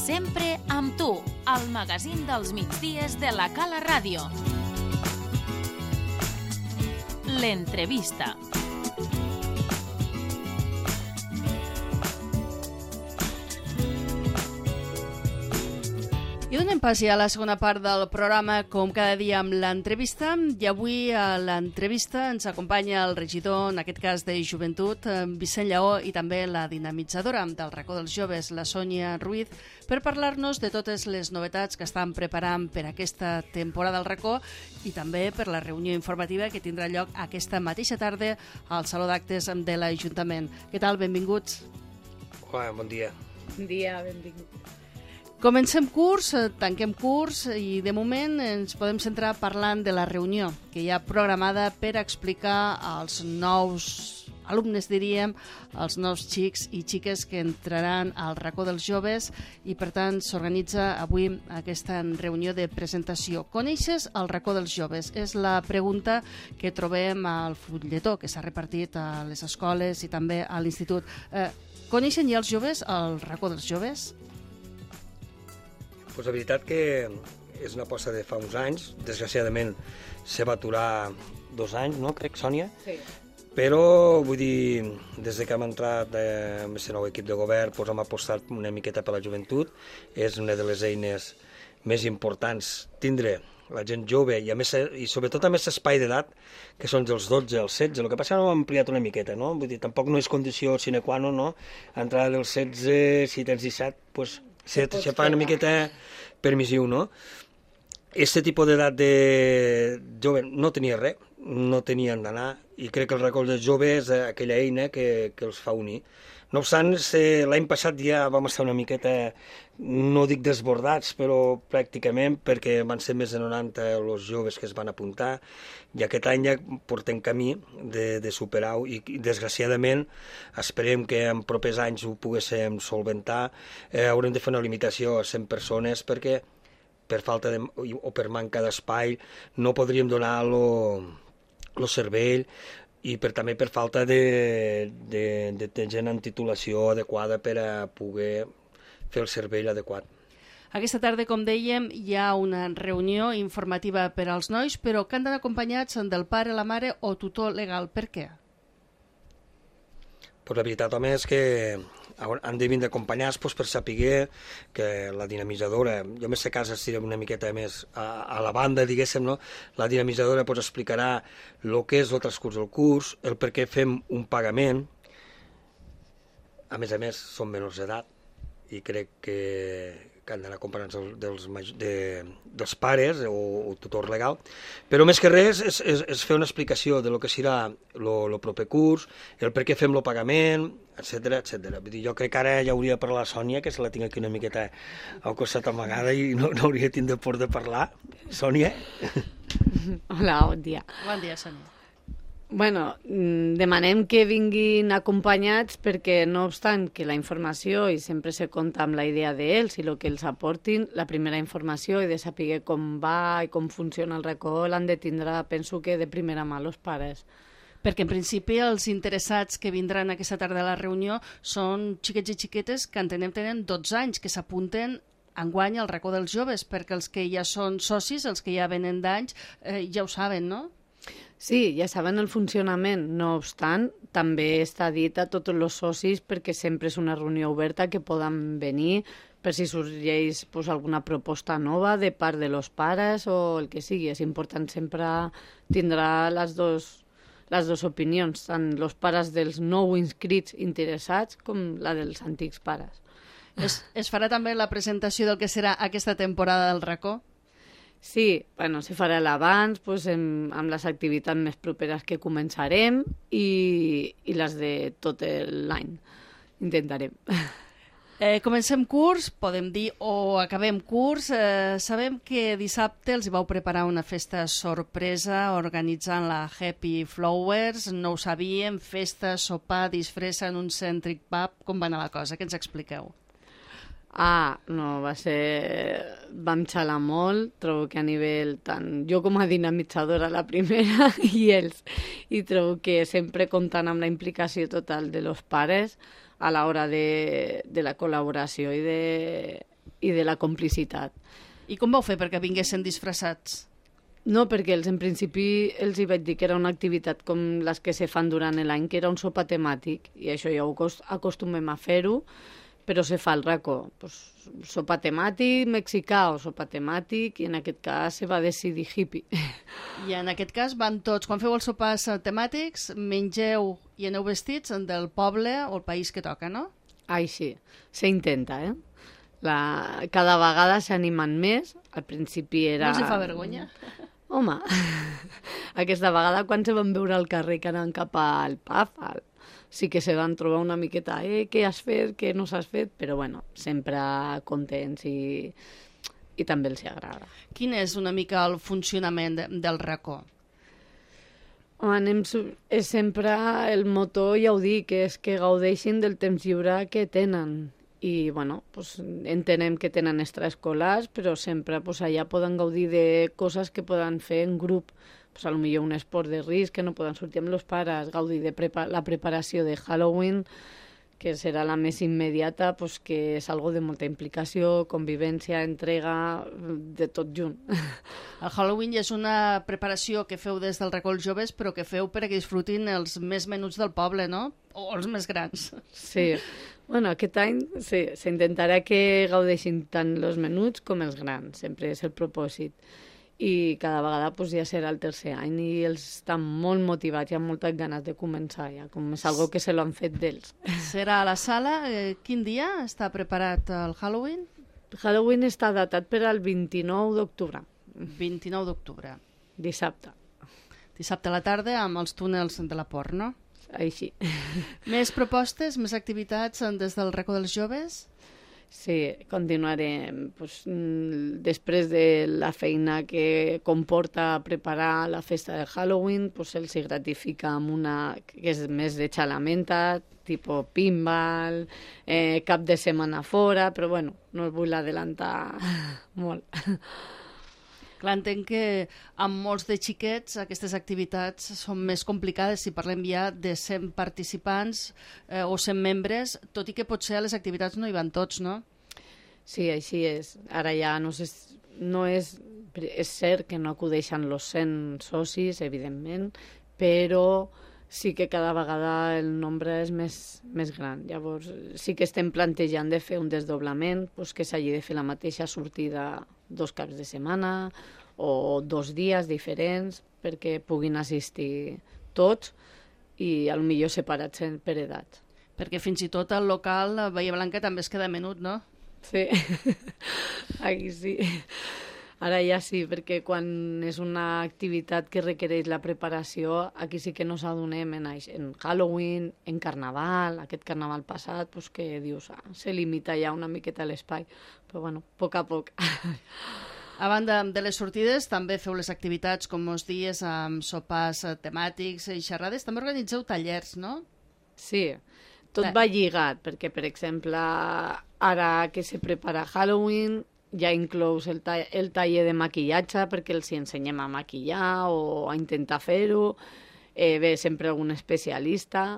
Sempre amb tu, al magazín dels migdies de la Cala Ràdio. L'entrevista. I donem pas ja a la segona part del programa, com cada dia amb l'entrevista. I avui a l'entrevista ens acompanya el regidor, en aquest cas de Joventut, Vicent Lleó, i també la dinamitzadora del racó dels joves, la Sònia Ruiz, per parlar-nos de totes les novetats que estan preparant per aquesta temporada del racó i també per la reunió informativa que tindrà lloc aquesta mateixa tarda al Saló d'Actes de l'Ajuntament. Què tal? Benvinguts. Hola, bon dia. Bon dia, benvingut. Comencem curs, tanquem curs i de moment ens podem centrar parlant de la reunió que hi ha programada per explicar als nous alumnes, diríem, als nous xics i xiques que entraran al racó dels joves i per tant s'organitza avui aquesta reunió de presentació. Coneixes el racó dels joves? És la pregunta que trobem al fulletó que s'ha repartit a les escoles i també a l'institut. Coneixen ja els joves el racó dels joves? Pues la veritat que és una aposta de fa uns anys. Desgraciadament se va aturar 2 anys, no? Crec, Sònia? Sí. Però, vull dir, des que hem entrat amb aquest nou equip de govern, doncs hem apostat una miqueta per la joventut. És una de les eines més importants tindre la gent jove i, a més, i sobretot amb aquest espai d'edat que són dels 12 als 16. El que passa és que ho hem ampliat una miqueta, no? Vull dir, tampoc no és condició sine qua non, no? Entrada dels 16, si tens 17, doncs se fa una miqueta permissiu, no? Este tipus d'edat de jove no tenia res, no tenien d'anar, i crec que el racó dels joves és aquella eina que els fa unir. No obstant, l'any passat ja vam estar una miqueta, no dic desbordats, però pràcticament, perquè van ser més de 90 els joves que es van apuntar, i aquest any ja portem camí de superar-ho, i desgraciadament esperem que en propers anys ho poguéssim solventar. Haurem de fer una limitació a 100 persones perquè per falta o per manca d'espai no podríem donar el cervell, i també per falta de gent en titulació adequada per a poder fer el cervell adequat. Aquesta tarda, com dèiem, hi ha una reunió informativa per als nois, però que han d'anar acompanyats del pare, la mare o tutor legal. Per què? Pues la veritat, home, és que han de vindre acompanyats per saber que la dinamitzadora, jo en aquest cas estirem una miqueta més a la banda, diguéssim, no? La dinamitzadora explicarà el que és el transcurs del curs, el per què fem un pagament. A més, són menors d'edat i crec que han d'anar acompanyats dels pares o tutor legal, però més que res és fer una explicació de lo que serà el proper curs, el per què fem el pagament, etc. Jo crec que ara ja hauria de parlar la Sònia, que se la tinc aquí una miqueta al costat amagada i no hauria de tindre por de parlar. Sònia? Hola, bon dia. Bon dia, Sònia. Bueno, demanem que vinguin acompanyats perquè, no obstant que la informació, i sempre se compta amb la idea d'ells i el que els aportin, la primera informació i de saber com va i com funciona el racó l'han de tindre, penso que de primera mà els pares. Perquè en principi els interessats que vindran aquesta tarda a la reunió són xiquets i xiquetes que entenem tenen 12 anys, que s'apunten enguany al racó dels joves, perquè els que ja són socis, els que ja venen d'anys, ja ho saben, no? Sí, ja saben el funcionament. No obstant, també està dit a tots els socis perquè sempre és una reunió oberta que poden venir per si sorgeix alguna proposta nova de part de los pares o el que sigui. És important sempre tindrà les dues opinions, tant els pares dels nou inscrits interessats com la dels antics pares. Es farà també la presentació del que serà aquesta temporada del racó? Sí, se farà l'abans amb les activitats més properes que començarem i les de tot l'any. Intentarem. Comencem curs, podem dir, o acabem curs. Sabem que dissabte els vau preparar una festa sorpresa organitzant la Happy Flowers. No ho sabíem, festa, sopar, disfressa en un cèntric pub. Com va anar la cosa? Què ens expliqueu? No, vam xalar molt, trobo que a nivell tant jo com a dinamitzadora la primera i ells, i trobo que sempre comptant amb la implicació total de los pares a l'hora de la col·laboració i de i de la complicitat. I com vau fer perquè vinguessin disfressats? No, perquè en principi els hi vaig dir que era una activitat com les que se fan durant l'any, que era un sopar temàtic, i això ja ho acostumem a fer-ho, però se fa al racó. Pues, sopar temàtic mexicà o sopar temàtic, i en aquest cas se va decidir hippie. I en aquest cas van tots, quan feu els sopars temàtics, mengeu i aneu vestits del poble o el país que toca, no? Ai, sí, s'intenta, eh? Cada vegada s'animen més, al principi era... No els hi fa vergonya? Home, aquesta vegada quan se van veure al carrer que anaven cap al pub, sí que se van trobar una miqueta, què has fet, què no s'has fet, però bueno, sempre contents i també els agrada. Quin és una mica el funcionament del racó? Home, és sempre el motor, ja ho dic, és que gaudeixin del temps lliure que tenen. I, bueno, pues, entenem que tenen extraescolars, però sempre pues, allà poden gaudir de coses que poden fer en grup. Pues, a lo millor un esport de risc que no poden sortir amb els pares, gaudir de la preparació de Halloween, que serà la més immediata, pues, que és algo de molta implicació, convivència, entrega, de tot junt. El Halloween ja és una preparació que feu des del racó els joves, però que feu perquè disfrutin els més menuts del poble, no? O els més grans. Sí. Bueno, aquest any sí, s'intentarà que gaudeixin tant els menuts com els grans, sempre és el propòsit. I cada vegada pues, ja serà el tercer any i ells estan molt motivats i amb moltes ganes de començar ja, com és algo que se lo han fet d'ells. Serà a la sala. Quin dia està preparat el Halloween? Halloween està datat per al 29 d'octubre. 29 d'octubre. Dissabte. Dissabte a la tarda amb els túnels de la Port, no? Així. Més propostes, més activitats des del racó dels joves? Sí, continuarem. Pues, després de la feina que comporta preparar la festa de Halloween, pues, se'ls gratifica amb una que és més de xalamenta, tipus pinball, cap de setmana fora, però bueno, no us vull adelantar molt. Clar, entenc que amb molts de xiquets aquestes activitats són més complicades si parlem ja de 100 participants o 100 membres, tot i que potser a les activitats no hi van tots, no? Sí, així és. Ara ja és cert que no acudeixen els 100 socis, evidentment, però sí que cada vegada el nombre és més gran. Llavors sí que estem plantejant de fer un desdoblament, doncs que s'hagi de fer la mateixa sortida 2 caps de setmana o 2 dies diferents perquè puguin assistir tots i potser separats per edat. Perquè fins i tot al local Bahia Blanca també es queda menut, no? Sí, aquí sí. Ara ja sí, perquè quan és una activitat que requereix la preparació, aquí sí que no s'adonem en Halloween, en Carnaval, aquest Carnaval passat, pues que dius, se limita ja una miqueta l'espai, però bueno, a poc a poc. A banda de les sortides, també feu les activitats, com us dies, amb sopars temàtics i xerrades, també organitzeu tallers, no? Sí, tot va lligat, perquè, per exemple, ara que se prepara Halloween, ja inclous el taller de maquillatge perquè els ensenyem a maquillar o a intentar fer-ho, ve sempre algun especialista,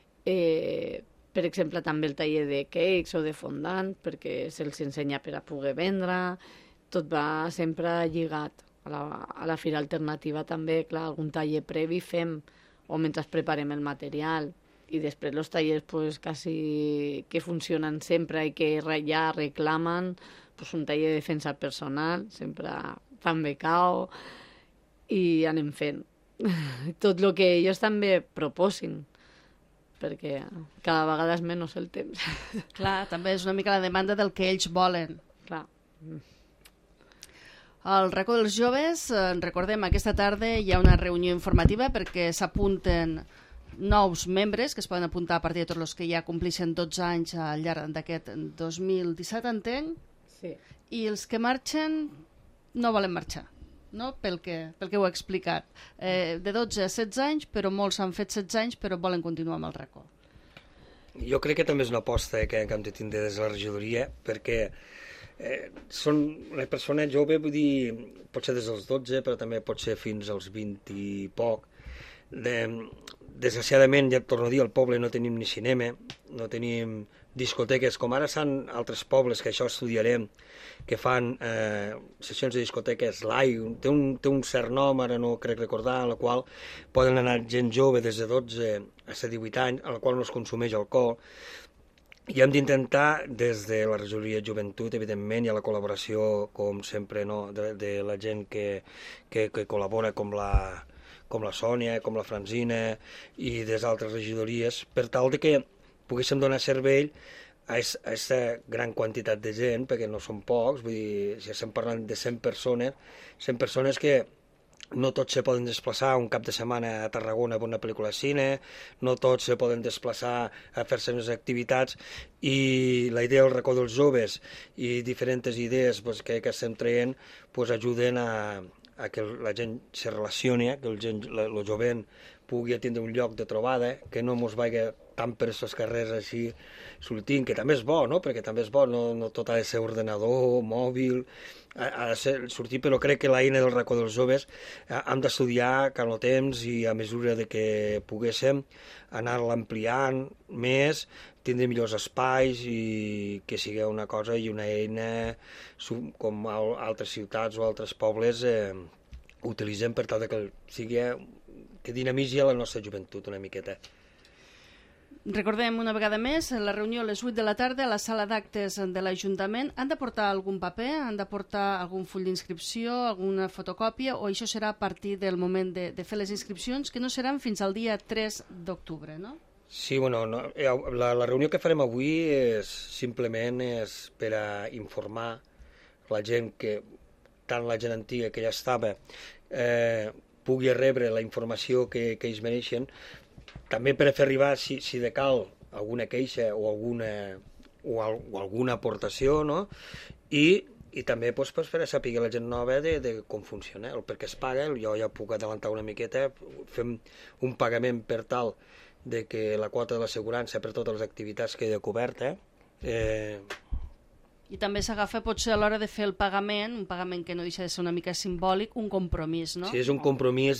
per exemple també el taller de cakes o de fondant perquè se'ls ensenya per a poder vendre, tot va sempre lligat. A la Fira Alternativa també, clar, algun taller previ fem o mentre preparem el material i després els tallers pues, quasi que funcionen sempre i que ja reclamen, pues, un taller de defensa personal, sempre fan becao i anem fent. Tot el que ells també proposin, perquè cada vegada és menys el temps. Clar, també és una mica la demanda del que ells volen. Clar. Al racó dels joves, recordem, aquesta tarda hi ha una reunió informativa perquè s'apunten nous membres que es poden apuntar a partir de tots els que ja complixen 12 anys al llarg d'aquest 2017, entenc? Sí. I els que marxen no volen marxar, no? Pel que ho he explicat. De 12 a 16 anys, però molts han fet 16 anys però volen continuar amb el racó. Jo crec que també és una aposta que hem de tindre des de la regidoria, perquè són una persona jove, vull dir, pot ser des dels 12, però també pot ser fins als 20 i poc. Desgraciadament, ja et torno a dir, al poble no tenim ni cinema, no tenim discoteques, com ara són altres pobles, que això estudiarem, que fan sessions de discoteques live, té un cert nom, ara no crec recordar, en la qual poden anar gent jove des de 12 a 18 anys, a la qual no es consumeix alcohol, i hem d'intentar, des de la regidoria de joventut, evidentment, i a la col·laboració, com sempre, no, de la gent que col·labora, com la Sònia, com la Francina, i des d'altres regidories, per tal de que poguéssim donar servei a aquesta gran quantitat de gent, perquè no són pocs, vull dir, si estem parlant de 100 persones que no tots se poden desplaçar un cap de setmana a Tarragona a una pel·lícula de cine, no tots se poden desplaçar a fer-se unes activitats, i la idea del racó dels joves i diferents idees que estem traient ajuden a que la gent se relacioni, que el jovent pugui tindre un lloc de trobada, que no mos vagi tant per aquests carrers així sortint, que també és bo, no? Perquè també és bo, no tot ha de ser ordenador, mòbil, ha de ser sortir, però crec que l'eina del racó dels joves hem d'estudiar cada temps, i a mesura de que poguéssim anar-la ampliant més, tindre millors espais, i que sigui una cosa i una eina com altres ciutats o altres pobles utilitzem per tal que que dinamitzi la nostra joventut una miqueta. Recordem una vegada més, la reunió a les 8 de la tarda a la sala d'actes de l'Ajuntament. Han de portar algun paper? Han de portar algun full d'inscripció, alguna fotocòpia, o això serà a partir del moment de fer les inscripcions, que no seran fins al dia 3 d'octubre, no? Sí, bueno, la reunió que farem avui simplement és per a informar la gent, que tant la gent antiga que ja estava pugui rebre la informació que ells mereixen, també per a fer arribar, si de cal, alguna queixa o alguna aportació, no? I també per a saber la gent nova de com funciona, el per què es paga. Jo ja puc adelantar una miqueta, fem un pagament per tal de que la quota de l'assegurança per totes les activitats quedi coberta. I també s'agafa, potser a l'hora de fer el pagament, un pagament que no deixa de ser una mica simbòlic, un compromís, no? Sí, és un compromís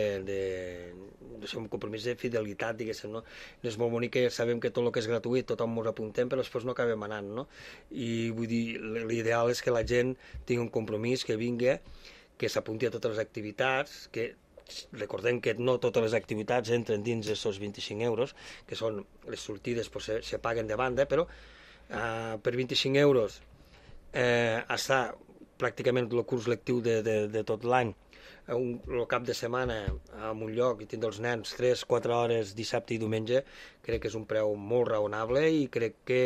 un compromís de fidelitat, diguéssim, no? És molt bonic que sabem que tot el que és gratuït tothom ens apuntem, però després no acabem anant, no? I vull dir, l'ideal és que la gent tingui un compromís, que vingui, que s'apunti a totes les activitats, que recordem que no totes les activitats entren dins d'aquests 25 euros, que són les sortides, se paguen de banda, però per 25 euros està pràcticament el curs lectiu de tot l'any, el cap de setmana en un lloc, i tindre els nens 3-4 hores dissabte i diumenge, crec que és un preu molt raonable, i crec que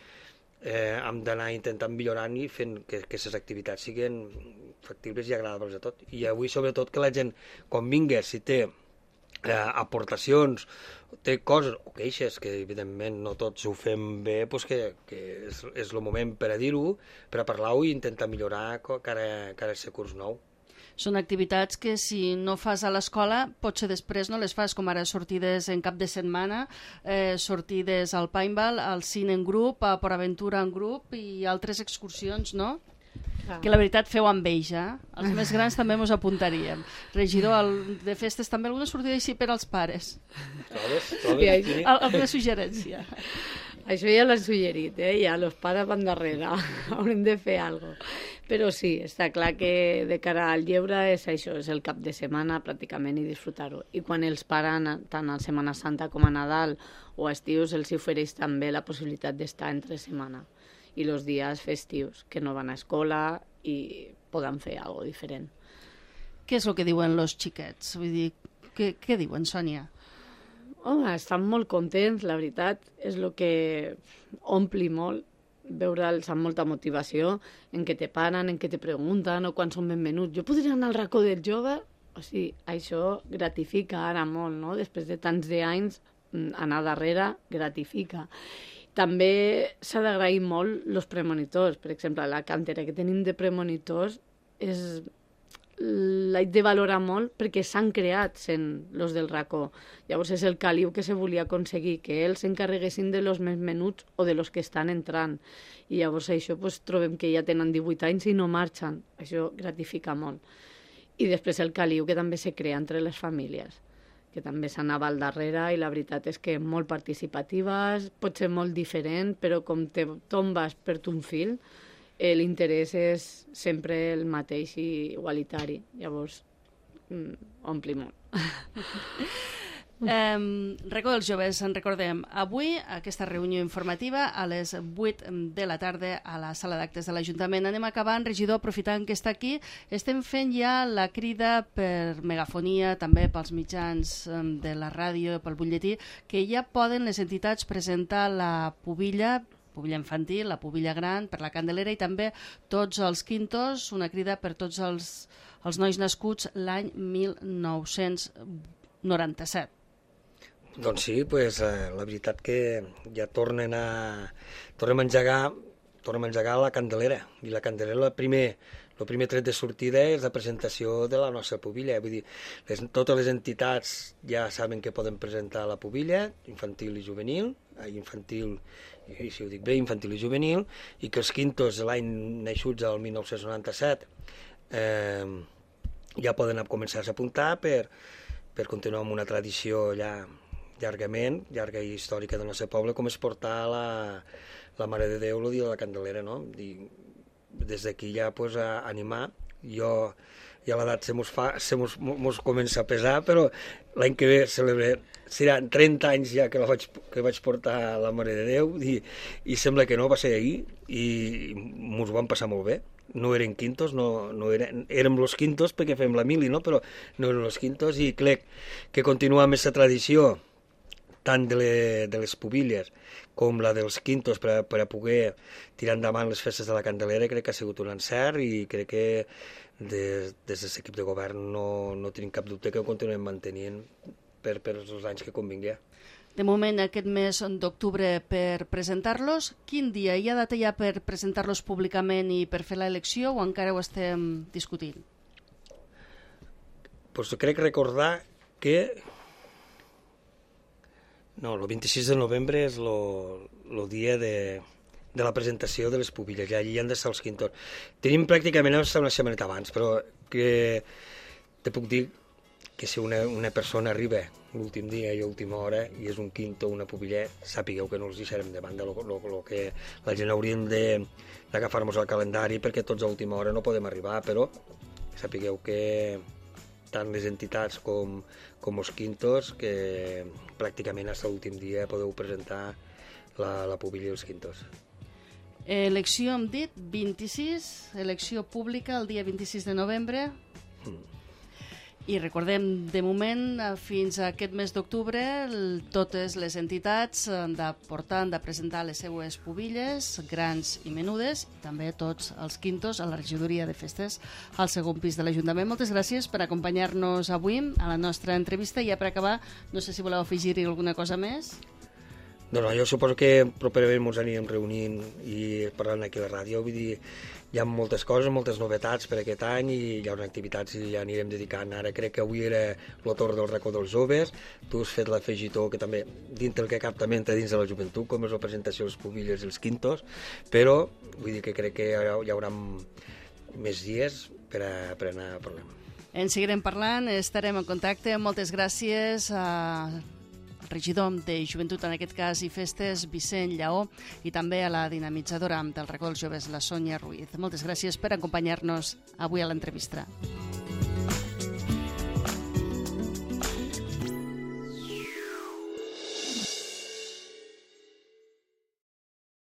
hem d'anar intentant millorant i fent que aquestes activitats siguin factibles i agradables a tot. I avui, sobretot, que la gent, quan vingui, si té aportacions, té coses o queixes, que evidentment no tots ho fem bé, doncs que és el moment per a dir-ho, per a parlar-ho i intentar millorar cara a aquest curs nou. Són activitats que si no fas a l'escola, potser després no les fas, com ara sortides en cap de setmana, sortides al paintball, al cine en grup, a Port Aventura en grup i altres excursions, no? Que la veritat feu amb ells, Els més grans també ens apuntaríem. Regidor de festes, també alguna sortida així per als pares? Trobes? Alguna suggerència? Això ja l'han suggerit, ja els pares van darrere, haurem de fer alguna cosa. Però sí, està clar que de cara al lleure és això, és el cap de setmana pràcticament, i disfrutar-ho. I quan els pares, tant a Setmana Santa com a Nadal o a estius, els ofereix també la possibilitat d'estar entre setmana i els dies festius, que no van a escola i poden fer alguna cosa diferent. Què és el que diuen els xiquets? Vull dir, què diuen, Sònia? Home, estan molt contents, la veritat, és el que ompli molt, veure'ls amb molta motivació, en què te paren, en què te pregunten, o quan són benvenuts. Jo podria anar al racó del jove? O sigui, això gratifica ara molt, no? Després de tants anys, anar darrere gratifica. També s'ha d'agrair molt els premonitors. Per exemple, la cantera que tenim de premonitors l'haig de valorar molt perquè s'han creat sent els del racó. Llavors és el caliu que se volia aconseguir, que ells s'encarreguessin de los més menuts o de los que estan entrant. I llavors això trobem que ja tenen 18 anys i no marxen. Això gratifica molt. I després el caliu que també se crea entre les famílies, que també s'anava al darrere, i la veritat és que molt participativa, pot ser molt diferent, però com te tombes per ton fil, l'interès és sempre el mateix i igualitari. Llavors, ompli molt. Racó dels joves, en recordem avui aquesta reunió informativa a les 8 de la tarda a la sala d'actes de l'Ajuntament. Anem acabant, regidor, aprofitant que està aquí, estem fent ja la crida per megafonia, també pels mitjans de la ràdio, pel butlletí, que ja poden les entitats presentar la pubilla infantil, la pubilla gran, per la Candelera, i també tots els quintos, una crida per tots els nois nascuts l'any 1997. Doncs sí, la veritat que ja tornem a engegar la Candelera. I la Candelera, el primer tret de sortida és la presentació de la nostra pubilla. Vull dir, totes les entitats ja saben que poden presentar la pubilla, infantil i juvenil, infantil i juvenil, i que els quintos de l'any naixuts al 1997 ja poden començar a apuntar per continuar amb una tradició llarga i històrica del nostre poble, com és portar la Mare de Déu el dia de la Candelera, no? Des d'aquí ja a animar. Jo ja l'edat se mos comença a pesar, però l'any que ve seran 30 anys ja que vaig portar la Mare de Déu, i sembla que no, va ser ahir, i mos ho vam passar molt bé. No eren quintos, érem los quintos perquè fem la mili, no? Però no eren los quintos, i crec que continuar amb aquesta tradició tant de les pubilles com la dels quintos per a poder tirar endavant les festes de la Candelera, crec que ha sigut un encert, i crec que des de l'equip de govern no tenim cap dubte que ho continuem mantenint per els anys que convingui. De moment, aquest mes d'octubre per presentar-los. Quin dia? Hi ha data ja per presentar-los públicament i per fer l'elecció, o encara ho estem discutint? Pues crec recordar que el 26 de novembre és el dia de la presentació de les pubilles, ja allí han d'estar els quintos. Tenim pràcticament una setmaneta abans, però que te puc dir que si una persona arriba l'últim dia i a última hora i és un quinto o una pubilla, sapigueu que no els deixarem de banda, el que la gent hauríem d'agafar-nos al calendari, perquè tots a última hora no podem arribar, però sapigueu que tant les entitats com els quintos, que pràcticament fins a l'últim dia podeu presentar la pubilla i els quintos. Elecció, hem dit, 26, elecció pública el dia 26 de novembre. I recordem, de moment, fins a aquest mes d'octubre, totes les entitats han de presentar les seues pubilles, grans i menudes, i també tots els quintos a la regidoria de festes al segon pis de l'Ajuntament. Moltes gràcies per acompanyar-nos avui a la nostra entrevista. I ja per acabar, no sé si voleu afegir-hi alguna cosa més. No, jo suposo que properament ens anirem reunint i parlant aquí a la ràdio. Vull dir, hi ha moltes coses, moltes novetats per aquest any, i hi ha unes activitats i ja anirem dedicant. Ara crec que avui era el torn del racó dels joves. Tu has fet l'afegitó, que també dintre el que cap també entra dins de la joventut, com és la presentació dels pubilles i els quintos, però vull dir que crec que hi haurà més dies per anar parlant. En seguirem parlant, estarem en contacte. Moltes gràcies a regidor de Joventut, en aquest cas, i Festes, Vicent Lleó, i també a la dinamitzadora del racó dels joves, la Sònia Ruiz. Moltes gràcies per acompanyar-nos avui a l'entrevista.